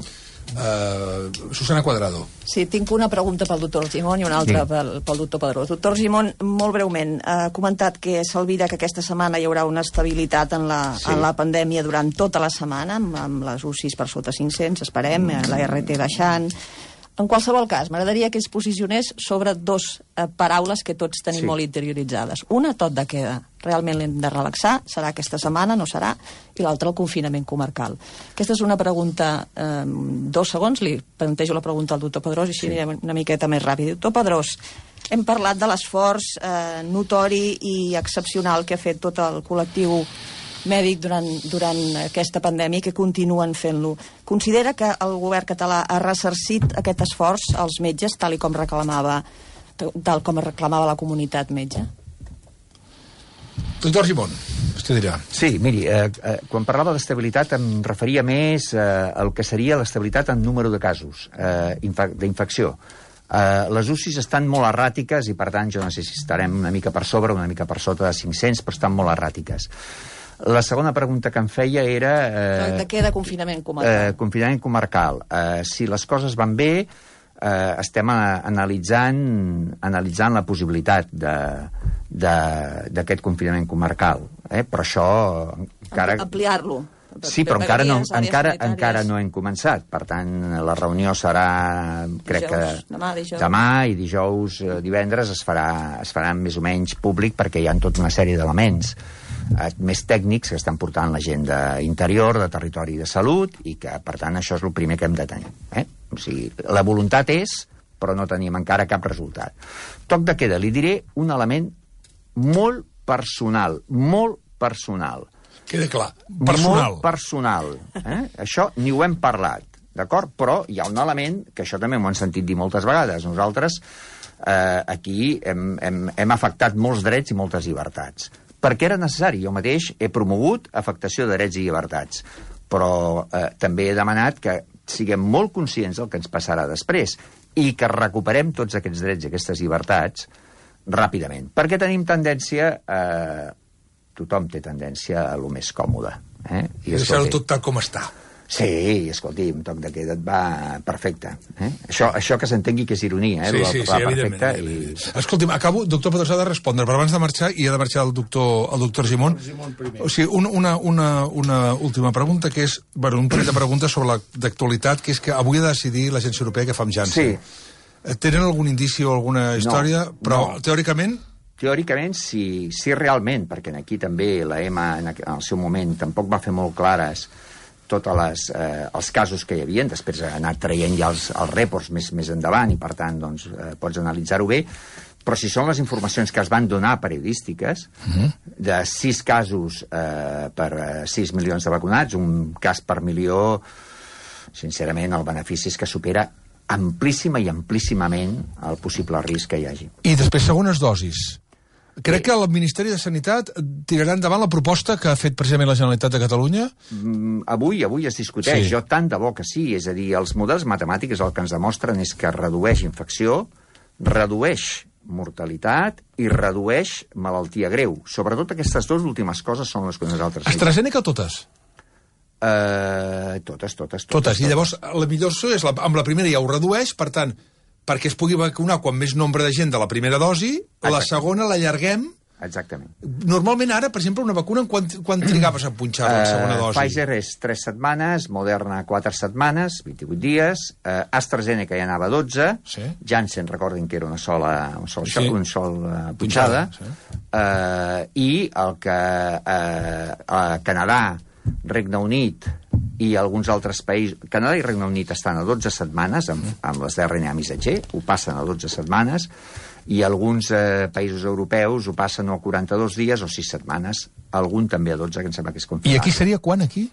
Uh, Susana Cuadrado. Sí, tinc una pregunta pel doctor Argimon i una altra sí. pel, pel doctor Pedrós. Doctor Argimon, molt breument, ha comentat que s'alvira que aquesta setmana hi haurà una estabilitat en la, sí. en la pandèmia durant tota la setmana, amb, amb les U C Is per sota cinc-cents, esperem, la R T baixant. En qualsevol cas, m'agradaria que es posicionés sobre dos eh, paraules que tots tenim sí. molt interioritzades. Una, tot de queda. Realment l'hem de relaxar, serà aquesta setmana, no serà, i l'altra, el confinament comarcal. Aquesta és una pregunta, eh, dos segons, li plantejo la pregunta al doctor Pedrós, i així sí. anirem una miqueta més ràpid. Doctor Pedrós, hem parlat de l'esforç eh, notori i excepcional que ha fet tot el col·lectiu mèdic durant, durant aquesta pandèmia, que continuen fent-lo. Considera que el govern català ha ressarcit aquest esforç als metges, tal i com reclamava, tal com reclamava la comunitat metge? Doctor Argimon, què dirà? Sí, miri, eh, eh, quan parlava d'estabilitat em referia més eh, al que seria l'estabilitat en número de casos eh, d'infecció. Uh, les U C Is estan molt erràtiques i, per tant, jo no sé si estarem una mica per sobre, una mica per sota de cinc-cents, però estan molt erràtiques. La segona pregunta que em feia era... Eh, de què de confinament comarcal? Eh, confinament comarcal. Eh, si les coses van bé, eh, estem a, analitzant, analitzant la possibilitat d'aquest confinament comarcal. Eh? Però això encara... Ampliar-lo. Sí, però encara no, encara, encara no hem començat. Per tant, la reunió serà, crec dijous, que demà, dijous. demà i dijous, divendres, es farà, es farà més o menys públic, perquè hi ha tota una sèrie d'elements eh, més tècnics que estan portant l'agenda interior, de territori i de salut, i que, per tant, això és el primer que hem de tenir. Eh? O sigui, la voluntat és, però no tenim encara cap resultat. Toc de queda, li diré un element molt personal, molt personal. Queda clar, personal. Molt personal. Eh? Això ni ho hem parlat, d'acord? Però hi ha un element, que això també m'ho han sentit dir moltes vegades. Nosaltres eh, aquí hem, hem, hem afectat molts drets i moltes llibertats. perquè era necessari. Jo mateix he promogut afectació de drets i llibertats, però eh, també he demanat que siguem molt conscients del que ens passarà després i que recuperem tots aquests drets i aquestes llibertats ràpidament. Perquè tenim tendència... Eh, tothom té tendència a lo més còmode. Eh? I deixar-ho tot tal com està. Sí, escolti, un toc de queda et va perfecte. Eh? Això, això que s'entengui que és ironia, eh? Sí, sí, sí, evidentment. I... Escolti'm, acabo, doctor Pedrós, ha de respondre, però abans de marxar, i ha de marxar el doctor, el doctor Gimón. O sigui, una, una, una, una última pregunta, que és, bueno, un parell de preguntes sobre l'actualitat, que és que avui ha de decidir l'Agència Europea què fa amb Janssen. Sí. Tenen algun indici o alguna història? No, però, no. teòricament... Teòricament, sí, sí realment, perquè aquí també la E M A, en el seu moment, tampoc va fer molt clares tots eh, els casos que hi havia, després ha anat traient ja els, els reports més, més endavant i, per tant, doncs, eh, pots analitzar-ho bé, però si són les informacions que es van donar periodístiques, uh-huh. de sis casos eh, per sis milions de vacunats, un cas per milió, sincerament, el benefici és que supera amplíssima i amplíssimament el possible risc que hi hagi. I després, segones dosis. Crec que el Ministeri de Sanitat tirarà endavant la proposta que ha fet precisament la Generalitat de Catalunya? Mm, avui, avui es discuteix. Sí. Jo tant de bo que sí. És a dir, els models matemàtics el que ens demostren és que redueix infecció, redueix mortalitat i redueix malaltia greu. Sobretot aquestes dues últimes coses són les que nosaltres... AstraZeneca o totes? Uh, totes, totes, totes. Totes. I llavors, la millor opció és, la, amb la primera ja ho redueix, per tant, perquè es pugui vacunar quan més nombre de gent de la primera dosi, exactament. La segona l'allarguem. Exactament. Normalment ara, per exemple, una vacuna, quan, quan trigaves a punxar la segona dosi? Uh, Pfizer és tres setmanes, Moderna quatre setmanes, vint-i-vuit dies, uh, AstraZeneca ja anava a dotze, sí. Janssen, recordin que era una sola, un sol, sí. un sol uh, punxada, sí. uh, i el que uh, a Canadà, Regne Unit i alguns altres països... Canadà i Regne Unit estan a dotze setmanes amb, amb les d'R N A missatger, ho passen a dotze setmanes, i alguns eh, països europeus ho passen o a quaranta-dos dies o sis setmanes, algun també a dotze, que em sembla que és confirmat. I aquí seria quan, aquí?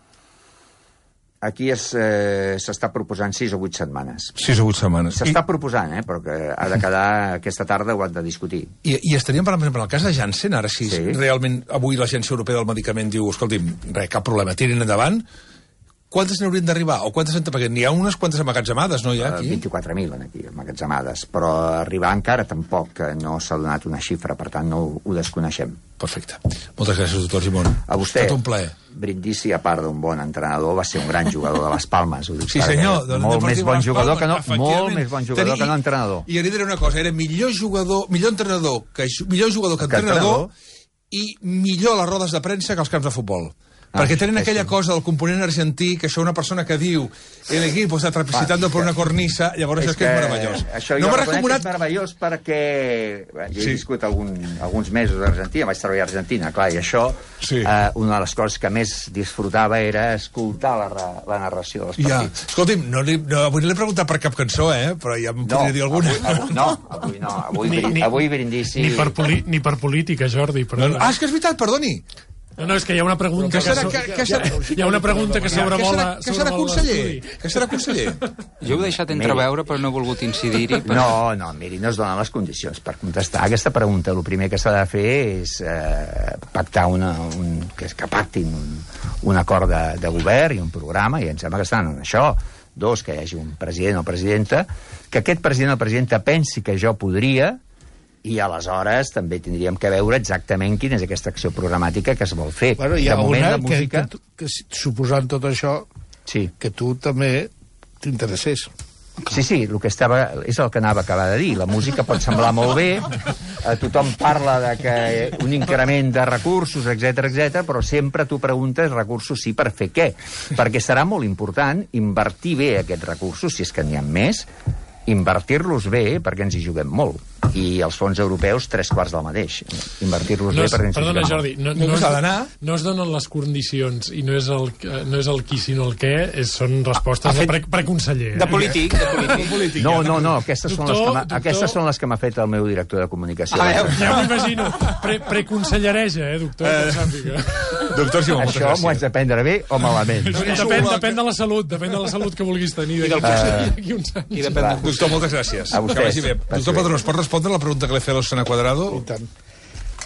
Aquí s'està eh, proposant sis o vuit setmanes. sis o vuit setmanes. S'està I... proposant, eh, però que ha de quedar aquesta tarda, ho han de discutir. I, i estaríem parlant, per exemple, en el cas de Janssen, ara si sí. realment avui l'Agència Europea del Medicament diu, escolti'm, res, cap problema, tirin endavant, quantes n'haurien d'arribar? O quantes en... Perquè n'hi ha unes quantes amagatzemades, no hi ha aquí? Uh, vint-i-quatre mil aquí, amagatzemades. Però arribar encara tampoc, que no s'ha donat una xifra, per tant no ho, ho desconeixem. Perfecte. Moltes gràcies, doctor Gimón. A vostè. Tot un plaer. Brindisi, a part d'un bon entrenador, va ser un gran jugador de les Palmes. Ho dic, sí, senyor. Molt més bon jugador que no, molt més bon jugador Teni... que no entrenador. I li diré una cosa, era millor jugador, millor entrenador que, millor jugador que, que entrenador, entrenador i millor a les rodes de premsa que als camps de futbol. Ah, perquè tenen aquella sí. cosa del component argentí, que això una persona que diu el equipo está transitando por una cornisa, llavors això és que és meravellós. Això jo no reconec recomanat... que és meravellós perquè bé, jo he sí. viscut algun, alguns mesos a Argentina, vaig treballar a Argentina, clar, i això, sí. eh, una de les coses que més disfrutava era escoltar la, la narració dels partits. Ja. Escolti'm, no li, no, avui no l'he preguntat per cap cançó, eh? Però ja em podria no, dir alguna. Avui, avui, no, avui no, avui, ni, ni, avui brindisi... Ni per, poli, ni per política, Jordi, perdona. Ah, és que és veritat, perdoni. No, no, és que hi ha una pregunta que, serà, que, que serà, hi ha una pregunta que sobrevola... Que serà conseller? Que serà conseller? Jo ho he deixat entreveure, però no he volgut incidir-hi. Per... No, no, miri, no es donen les condicions per contestar aquesta pregunta. El primer que s'ha de fer és eh, pactar una, un, que, que pactin un, un acord de, de govern i un programa, i em sembla que estan en això. Dos, que hi hagi un president o presidenta, que aquest president o presidenta pensi que jo podria... I aleshores també tindríem que veure exactament quina és aquesta acció programàtica que es vol fer. Bueno, hi ha de moment, una la música... que, que, que, suposant tot això, sí. que tu també t'interessés. Sí, sí, el que estava, és el que anava a acabar de dir. La música pot semblar molt bé, eh, tothom parla de que un increment de recursos, etcètera, etcètera, però sempre tu preguntes recursos sí per fer què? Perquè serà molt important invertir bé aquests recursos, si és que n'hi ha més, invertir-los bé perquè ens hi juguem molt. I els fons europeus, tres quarts del mateix. Invertir-los no bé és, perquè ens hi perdona, juguem Jordi, molt. no, no, es, no es donen les condicions i no és el, no és el qui sinó el què, és, són respostes fet, de pre, preconseller. De polític. De polític. polític no, no, no, aquestes, doctor, són les que doctor... aquestes són les que m'ha fet el meu director de comunicació. Ah, ja, ja m'imagino. Pre, preconsellereja, eh, doctor, eh, que sàpiga. Doctor Simó, moltes gràcies. Això m'ho haig de prendre bé o malament. Depèn, depèn de la salut, depèn de la salut que vulguis tenir d'aquí uns anys. I depèn del... Doctor, moltes gràcies. A vostès. Doctor Pedrós, pot respondre la pregunta que li he fet a l'Osana Cuadrado? I tant.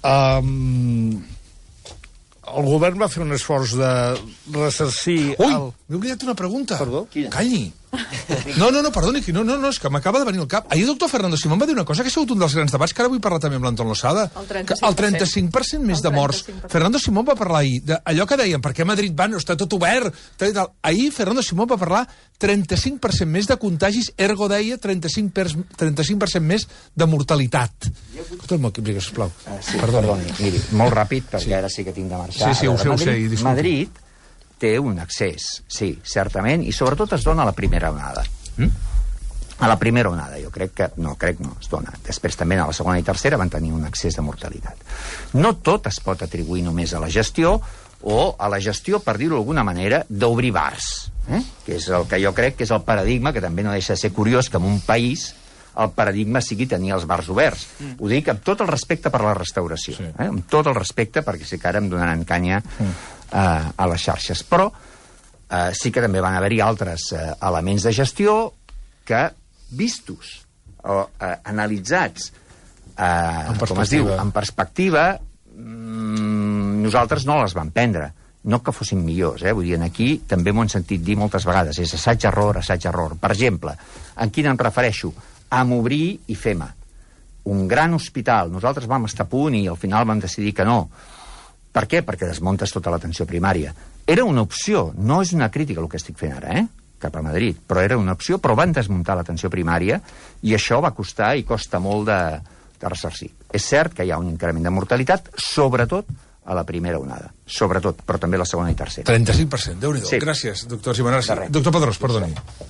Um, el govern va fer un esforç de ressarcir... Ui, el... m'he oblidat una pregunta. Perdó? Calli. No, no, no, perdoni, no, no, no, és que m'acaba de venir al cap. Ahir el doctor Fernando Simón va dir una cosa que ha sigut un dels grans debats, que ara vull parlar també amb l'Anton Losada. El trenta-cinc per cent. El trenta-cinc per cent més de morts. Fernando Simón va parlar ahir d'allò que deien, perquè Madrid va, no està tot obert, tal i tal. Ahir Fernando Simón va parlar trenta-cinc per cent més de contagis, ergo deia trenta-cinc per cent més de mortalitat. Escolta'm, sisplau. Uh, sí, perdoni, miri, molt ràpid, perquè sí. Ara sí que tinc de marxar. Sí, sí, ho sé, ho sé. Madrid, Madrid té un accés, sí, certament, i sobretot es dona a la primera onada. Mm? A la primera onada, jo crec que... No, crec no, es dona. Després també a la segona i tercera van tenir un excés de mortalitat. No tot es pot atribuir només a la gestió o a la gestió, per dir-ho d'alguna manera, d'obrir bars, eh? Que és el que jo crec que és el paradigma, que també no deixa de ser curiós que en un país el paradigma sigui tenir els bars oberts. Mm. Ho dic amb tot el respecte per la restauració, sí. eh? Amb tot el respecte, perquè sé que ara em donaran canya mm. eh, a les xarxes. Però eh, sí que també van haver-hi altres eh, elements de gestió que, vistos o eh, analitzats eh, com es diu, en perspectiva, mmm, nosaltres no les vam prendre. No que fossin millors, eh? Vull dir, aquí també m'ho han sentit dir moltes vegades. És assaig-error, assaig-error. Per exemple, en quin em refereixo? Amb obrir i FEMA. Un gran hospital. Nosaltres vam estar a punt i al final vam decidir que no. Per què? Perquè desmuntes tota l'atenció primària. Era una opció, no és una crítica el que estic fent ara, eh? Cap a Madrid, però era una opció, però van desmuntar l'atenció primària i això va costar i costa molt de, de ressarcir. És cert que hi ha un increment de mortalitat, sobretot a la primera onada. Sobretot, però també la segona i tercera. trenta-cinc per cent, Déu-n'hi-do. Sí. Gràcies, doctor Simón. Doctor Pedrós, perdoni.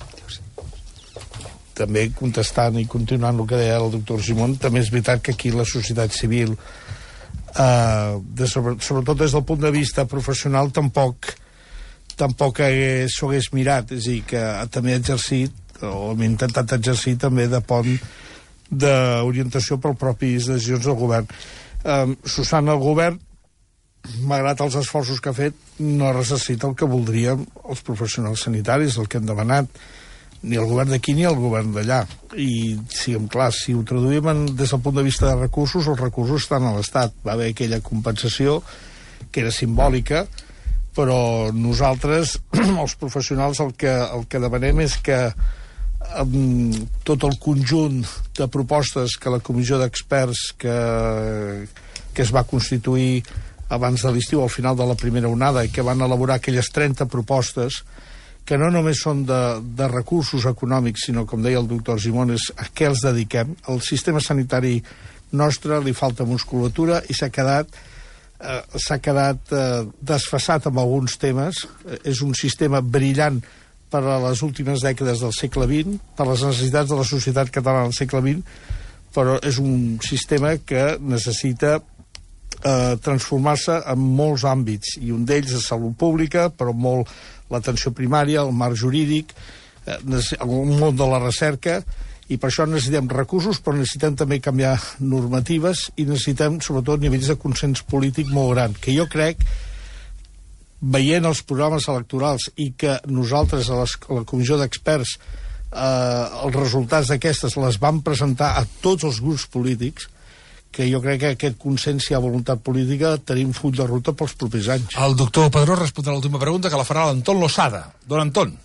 També contestant i continuant el que deia el doctor Simón, també és veritat que aquí la societat civil, eh, de sobre, sobretot des del punt de vista professional, tampoc tampoc s'ho hagués mirat, és a dir, que també ha exercit, o hem intentat exercir també de pont d'orientació per propis decisions del govern. Eh, Susana, el govern, malgrat els esforços que ha fet, no ha ressarcit el que voldríem els professionals sanitaris, el que hem demanat, ni el govern d'aquí ni el govern d'allà. I, siguem clars, si ho traduïm en, des del punt de vista de recursos, els recursos estan a l'Estat. Va haver aquella compensació que era simbòlica, però nosaltres, els professionals, el que, el que demanem és que amb tot el conjunt de propostes que la comissió d'experts que, que es va constituir abans de l'estiu, al final de la primera onada, i que van elaborar aquelles trenta propostes, que no només són de, de recursos econòmics, sinó, com deia el doctor Simón, és a què els dediquem. El sistema sanitari nostre li falta musculatura i s'ha quedat eh, s'ha quedat eh, desfasat amb alguns temes. Eh, és un sistema brillant per a les últimes dècades del segle vint, per les necessitats de la societat catalana del segle vint, però és un sistema que necessita eh, transformar-se en molts àmbits, i un d'ells és salut pública, però molt l'atenció primària, el marc jurídic, eh, el món de la recerca, i per això necessitem recursos, però necessitem també canviar normatives i necessitem, sobretot, nivells de consens polític molt gran, que jo crec, veient els programes electorals i que nosaltres, a, les, a la comissió d'experts, eh, els resultats d'aquestes les vam presentar a tots els grups polítics, que jo crec que aquest consens, si hi ha voluntat política, tenim full de ruta pels propers anys. El doctor Pedrós respondrà l'última pregunta, que la farà l'Anton Losada. Don Antón.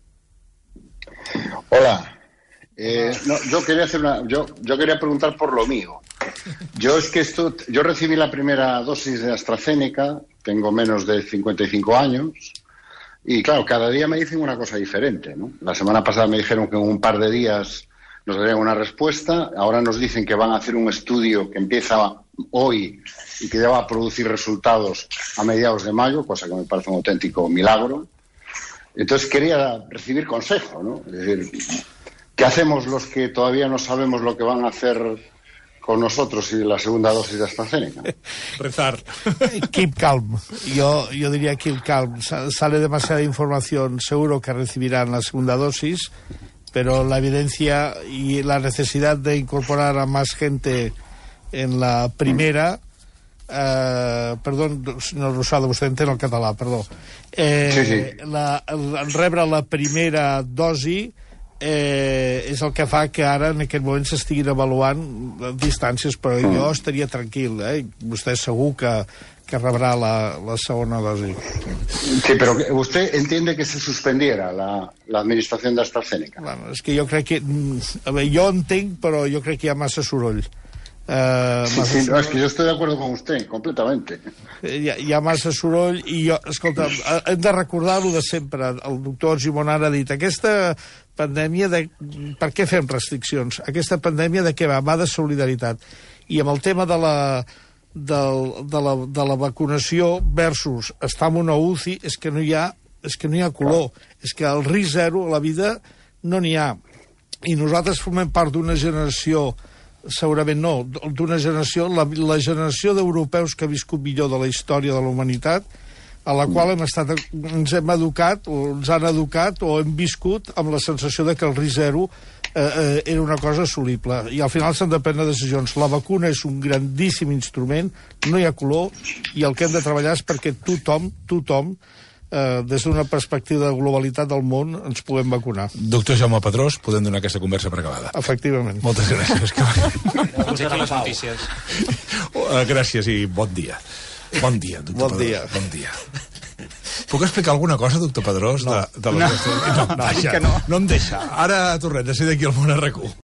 Hola. Eh, no, yo quería hacer una, yo, yo quería preguntar por lo mío. Yo es que esto, yo recibí la primera dosis de AstraZeneca, tengo menos de cincuenta y cinco años, y claro, cada día me dicen una cosa diferente, ¿no? La semana pasada me dijeron que en un par de días nos darían una respuesta, ahora nos dicen que van a hacer un estudio que empieza hoy y que ya va a producir resultados a mediados de mayo, cosa que me parece un auténtico milagro. Entonces quería recibir consejo, ¿no? Es decir, ¿qué hacemos los que todavía no sabemos lo que van a hacer con nosotros y la segunda dosis de AstraZeneca? Rezar. Keep calm. Yo, yo diría keep calm. Sale demasiada información, seguro que recibirán la segunda dosis, pero la evidencia y la necesidad de incorporar a más gente en la primera... Eh, perdó, senyor Rosado, vostè entén el català, perdó. Eh, sí, sí. La, el, rebre la primera dosi eh, és el que fa que ara en aquest moment s'estiguin avaluant distàncies, però jo estaria tranquil, eh? Vostè segur que, que rebrà la, la segona dosi. Sí, però usted entiende que se suspendiera la, la administración de AstraZeneca. Bueno, és que jo crec que... A veure, jo entenc, però jo crec que hi ha massa soroll. Uh, sí, sí, no, es que yo estoy de acuerdo con usted, completamente. Hi ha, hi ha massa soroll i jo, escolta, hem de recordar-ho de sempre. El doctor Argimon ara ha dit, aquesta pandèmia, de, per què fem restriccions? Aquesta pandèmia de què va? Va de solidaritat. I amb el tema de la, de, de la, de la vacunació versus estar en una U C I, és que no hi ha, és que no hi ha color. És que el risc zero a la vida no n'hi ha. I nosaltres formem part d'una generació, segurament no, d'una generació, la, la generació d'europeus que ha viscut millor de la història de la humanitat, a la qual hem estat, ens hem educat, o ens han educat, o hem viscut amb la sensació de que el risc zero eh, eh, era una cosa assolible. I al final s'han de prendre decisions. La vacuna és un grandíssim instrument, no hi ha color, i el que hem de treballar és perquè tothom, tothom, Eh, des d'una perspectiva de globalitat del món ens puguem vacunar. Doctor Jaume Pedrós, podem donar aquesta conversa per acabada. Efectivament. Moltes gràcies. Doncs aquí les notícies. Uh, gràcies i bon dia. Bon dia, doctor Bon dia. Pedrós. Bon dia. Puc explicar alguna cosa, doctor Pedrós? No. De, de la No. no, no, No, vaja, que no. no em deixa. Ara tornem de ser d'aquí al Món a RAC u.